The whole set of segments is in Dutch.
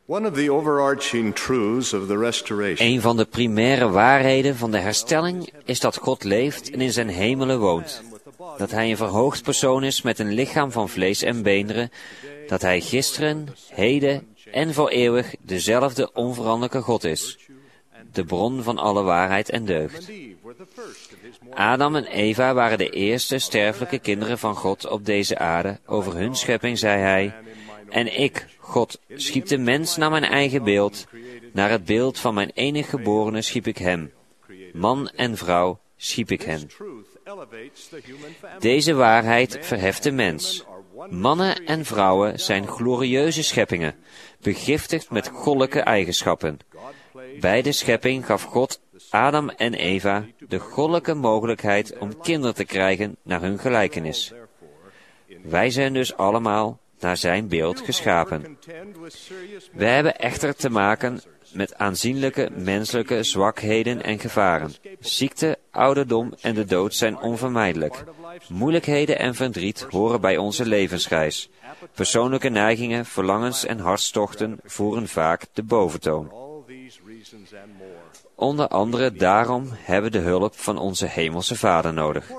Een van de primaire waarheden van de herstelling is dat God leeft en in zijn hemelen woont. Dat hij een verhoogd persoon is met een lichaam van vlees en beenderen. Dat hij gisteren, heden en voor eeuwig dezelfde onveranderlijke God is. De bron van alle waarheid en deugd. Adam en Eva waren de eerste sterfelijke kinderen van God op deze aarde. Over hun schepping zei hij: en ik, God, schiep de mens naar mijn eigen beeld. Naar het beeld van mijn enige geborene schiep ik hem. Man en vrouw schiep ik hen. Deze waarheid verheft de mens. Mannen en vrouwen zijn glorieuze scheppingen, begiftigd met goddelijke eigenschappen. Bij de schepping gaf God Adam en Eva de goddelijke mogelijkheid om kinderen te krijgen naar hun gelijkenis. Wij zijn dus allemaal naar zijn beeld geschapen. We hebben echter te maken met aanzienlijke menselijke zwakheden en gevaren. Ziekte, ouderdom en de dood zijn onvermijdelijk. Moeilijkheden en verdriet horen bij onze levensreis. Persoonlijke neigingen, verlangens en hartstochten voeren vaak de boventoon. Onder andere daarom hebben we de hulp van onze hemelse Vader nodig.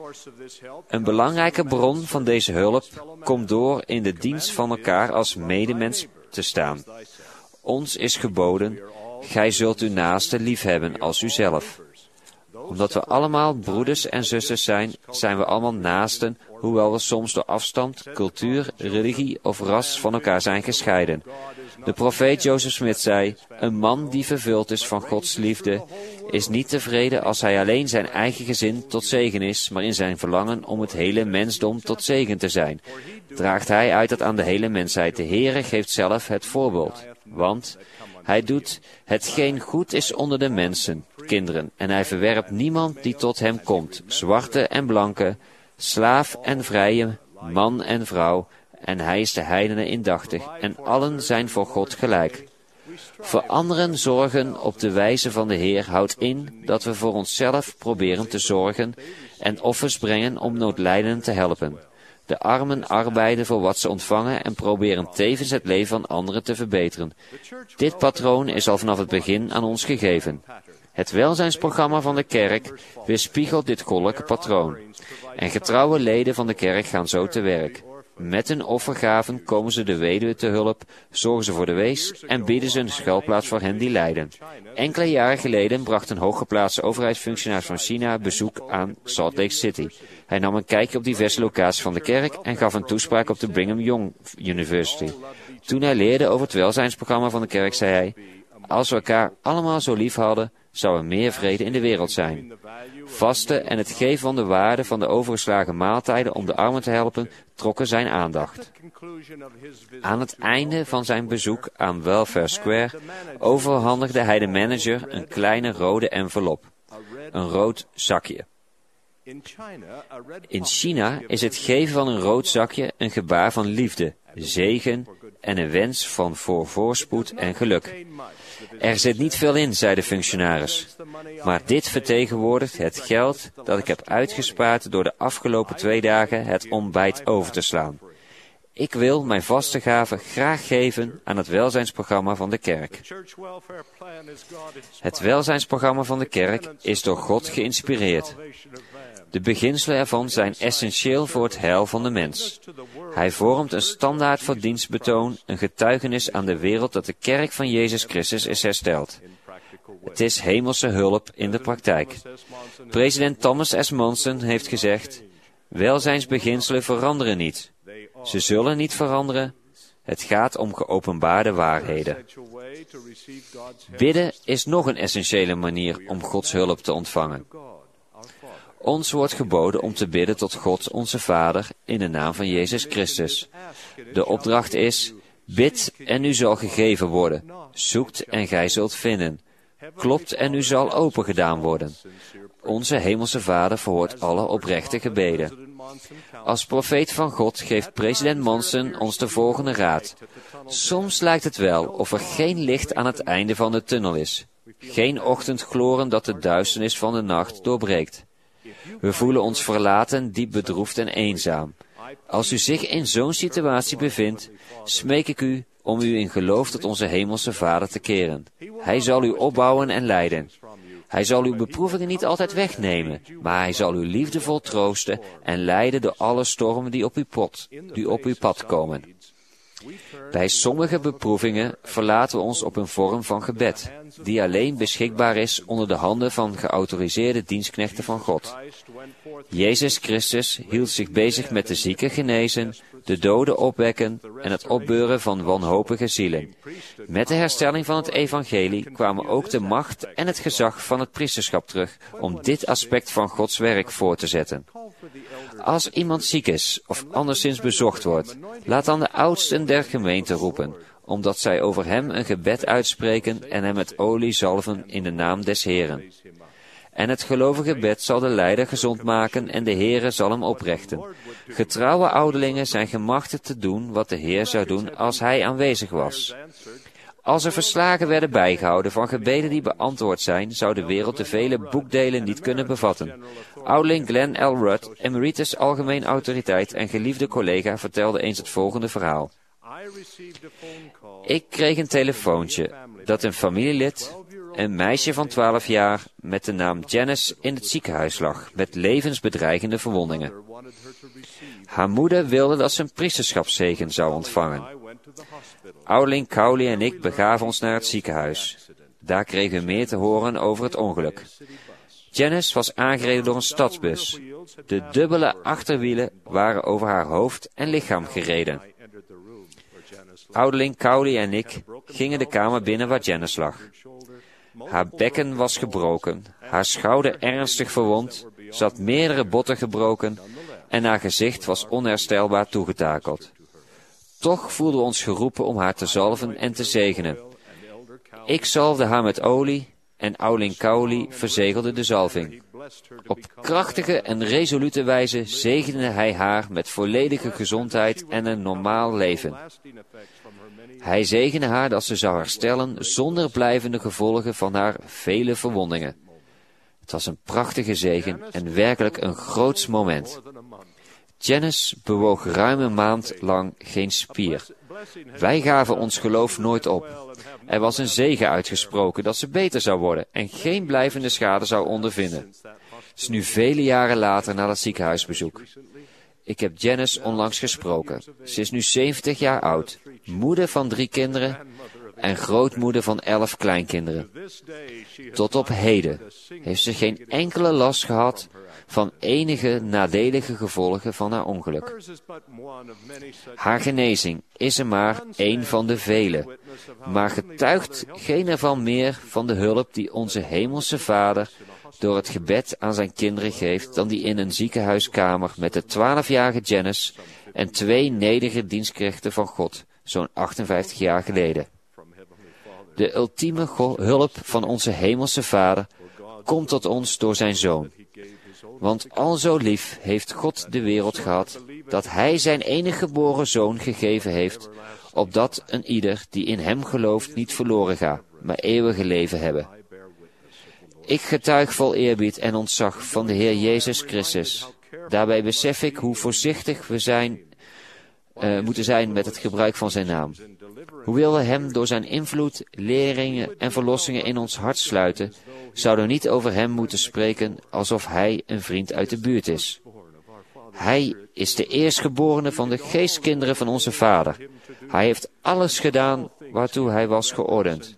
Een belangrijke bron van deze hulp komt door in de dienst van elkaar als medemens te staan. Ons is geboden: gij zult uw naaste liefhebben als uzelf. Omdat we allemaal broeders en zusters zijn, zijn we allemaal naasten, hoewel we soms door afstand, cultuur, religie of ras van elkaar zijn gescheiden. De profeet Joseph Smith zei: een man die vervuld is van Gods liefde, is niet tevreden als hij alleen zijn eigen gezin tot zegen is, maar in zijn verlangen om het hele mensdom tot zegen te zijn, draagt hij uit dat aan de hele mensheid. De Heere geeft zelf het voorbeeld, want hij doet hetgeen goed is onder de mensen, kinderen, en hij verwerpt niemand die tot hem komt, zwarte en blanke, slaaf en vrije, man en vrouw, en hij is de heidenen indachtig, en allen zijn voor God gelijk. Voor anderen zorgen op de wijze van de Heer houdt in dat we voor onszelf proberen te zorgen en offers brengen om noodlijdenden te helpen. De armen arbeiden voor wat ze ontvangen en proberen tevens het leven van anderen te verbeteren. Dit patroon is al vanaf het begin aan ons gegeven. Het welzijnsprogramma van de kerk weerspiegelt dit goddelijke patroon. En getrouwe leden van de kerk gaan zo te werk. Met hun offergaven komen ze de weduwe te hulp, zorgen ze voor de wees en bieden ze een schuilplaats voor hen die lijden. Enkele jaren geleden bracht een hooggeplaatste overheidsfunctionaris van China bezoek aan Salt Lake City. Hij nam een kijkje op diverse locaties van de kerk en gaf een toespraak op de Brigham Young University. Toen hij leerde over het welzijnsprogramma van de kerk, zei hij: als we elkaar allemaal zo lief hadden, zou er meer vrede in de wereld zijn. Vasten en het geven van de waarde van de overgeslagen maaltijden om de armen te helpen, trokken zijn aandacht. Aan het einde van zijn bezoek aan Welfare Square overhandigde hij de manager een kleine rode envelop, een rood zakje. In China is het geven van een rood zakje een gebaar van liefde, zegen en een wens van voorspoed en geluk. Er zit niet veel in, zei de functionaris, maar dit vertegenwoordigt het geld dat ik heb uitgespaard door de afgelopen 2 dagen het ontbijt over te slaan. Ik wil mijn vaste gaven graag geven aan het welzijnsprogramma van de kerk. Het welzijnsprogramma van de kerk is door God geïnspireerd. De beginselen ervan zijn essentieel voor het heil van de mens. Hij vormt een standaard voor dienstbetoon, een getuigenis aan de wereld dat de kerk van Jezus Christus is hersteld. Het is hemelse hulp in de praktijk. President Thomas S. Monson heeft gezegd: welzijnsbeginselen veranderen niet. Ze zullen niet veranderen. Het gaat om geopenbaarde waarheden. Bidden is nog een essentiële manier om Gods hulp te ontvangen. Ons wordt geboden om te bidden tot God onze Vader in de naam van Jezus Christus. De opdracht is: bid en u zal gegeven worden. Zoekt en gij zult vinden. Klopt en u zal opengedaan worden. Onze hemelse Vader verhoort alle oprechte gebeden. Als profeet van God geeft president Monson ons de volgende raad. Soms lijkt het wel of er geen licht aan het einde van de tunnel is. Geen ochtendgloren dat de duisternis van de nacht doorbreekt. We voelen ons verlaten, diep bedroefd en eenzaam. Als u zich in zo'n situatie bevindt, smeek ik u om u in geloof tot onze hemelse Vader te keren. Hij zal u opbouwen en leiden. Hij zal uw beproevingen niet altijd wegnemen, maar hij zal u liefdevol troosten en leiden door alle stormen die op uw pad komen. Bij sommige beproevingen verlaten we ons op een vorm van gebed, die alleen beschikbaar is onder de handen van geautoriseerde dienstknechten van God. Jezus Christus hield zich bezig met de zieken genezen, de doden opwekken en het opbeuren van wanhopige zielen. Met de herstelling van het evangelie kwamen ook de macht en het gezag van het priesterschap terug om dit aspect van Gods werk voor te zetten. Als iemand ziek is of anderszins bezocht wordt, laat dan de oudsten der gemeente roepen, omdat zij over hem een gebed uitspreken en hem met olie zalven in de naam des Heren. En het gelovige bed zal de lijder gezond maken en de Heere zal hem oprichten. Getrouwe ouderlingen zijn gemachtigd te doen wat de Heer zou doen als hij aanwezig was. Als er verslagen werden bijgehouden van gebeden die beantwoord zijn, zou de wereld de vele boekdelen niet kunnen bevatten. Ouderling Glenn L. Rudd, emeritus algemeen autoriteit en geliefde collega, vertelde eens het volgende verhaal. Ik kreeg een telefoontje dat een familielid, een meisje van 12 jaar, met de naam Janice in het ziekenhuis lag, met levensbedreigende verwondingen. Haar moeder wilde dat ze een priesterschapszegen zou ontvangen. Ouderling Cowley en ik begaven ons naar het ziekenhuis. Daar kregen we meer te horen over het ongeluk. Janice was aangereden door een stadsbus. De dubbele achterwielen waren over haar hoofd en lichaam gereden. Ouderling Cowley en ik gingen de kamer binnen waar Janice lag. Haar bekken was gebroken, haar schouder ernstig verwond, ze had meerdere botten gebroken en haar gezicht was onherstelbaar toegetakeld. Toch voelden we ons geroepen om haar te zalven en te zegenen. Ik zalfde haar met olie en ouderling Cowley verzegelde de zalving. Op krachtige en resolute wijze zegende hij haar met volledige gezondheid en een normaal leven. Hij zegende haar dat ze zou herstellen zonder blijvende gevolgen van haar vele verwondingen. Het was een prachtige zegen en werkelijk een groots moment. Janice bewoog ruim een maand lang geen spier. Wij gaven ons geloof nooit op. Er was een zegen uitgesproken dat ze beter zou worden en geen blijvende schade zou ondervinden. Het is nu vele jaren later na dat ziekenhuisbezoek. Ik heb Janice onlangs gesproken. Ze is nu 70 jaar oud, moeder van 3 kinderen en grootmoeder van 11 kleinkinderen. Tot op heden heeft ze geen enkele last gehad van enige nadelige gevolgen van haar ongeluk. Haar genezing is er maar één van de vele, maar getuigt geen ervan meer van de hulp die onze hemelse Vader door het gebed aan zijn kinderen geeft dan die in een ziekenhuiskamer met de 12-jarige Janice en 2 nederige dienstknechten van God, zo'n 58 jaar geleden. De ultieme hulp van onze hemelse Vader komt tot ons door zijn Zoon. Want al zo lief heeft God de wereld gehad, dat hij zijn enige geboren Zoon gegeven heeft, opdat een ieder die in hem gelooft niet verloren gaat, maar eeuwige leven hebben. Ik getuig vol eerbied en ontzag van de Heer Jezus Christus. Daarbij besef ik hoe voorzichtig we moeten zijn met het gebruik van zijn naam. Hoewel we hem door zijn invloed, leringen en verlossingen in ons hart sluiten, zouden we niet over hem moeten spreken alsof hij een vriend uit de buurt is. Hij is de eerstgeborene van de geestkinderen van onze Vader. Hij heeft alles gedaan waartoe hij was geordend.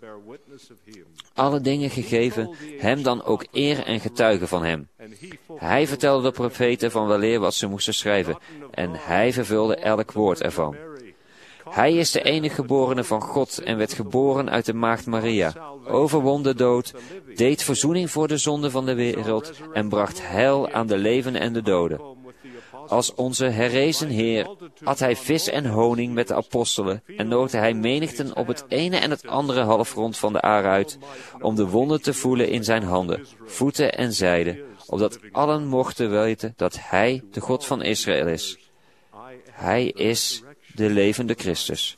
Alle dingen gegeven, hem dan ook eer en getuigen van hem. Hij vertelde de profeten van weleer wat ze moesten schrijven, en hij vervulde elk woord ervan. Hij is de enige geborene van God en werd geboren uit de maagd Maria, overwon de dood, deed verzoening voor de zonde van de wereld en bracht heil aan de levenden en de doden. Als onze herrezen Heer at hij vis en honing met de apostelen en nodigde hij menigten op het ene en het andere halfrond van de aarde uit, om de wonden te voelen in zijn handen, voeten en zijden, opdat allen mochten weten dat hij de God van Israël is. Hij is de levende Christus.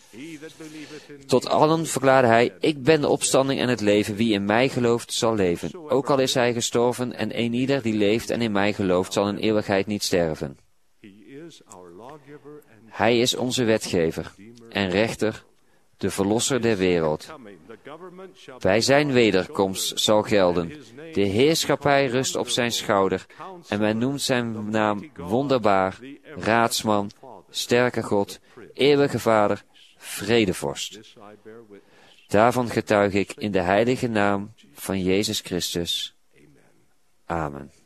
Tot allen verklaarde hij, ik ben de opstanding en het leven, wie in mij gelooft zal leven. Ook al is hij gestorven en eenieder die leeft en in mij gelooft zal in eeuwigheid niet sterven. Hij is onze wetgever en rechter de Verlosser der wereld. Bij zijn wederkomst zal gelden, de heerschappij rust op zijn schouder, en men noemt zijn naam wonderbaar, raadsman, sterke God, eeuwige Vader, vredevorst. Daarvan getuig ik in de heilige naam van Jezus Christus. Amen.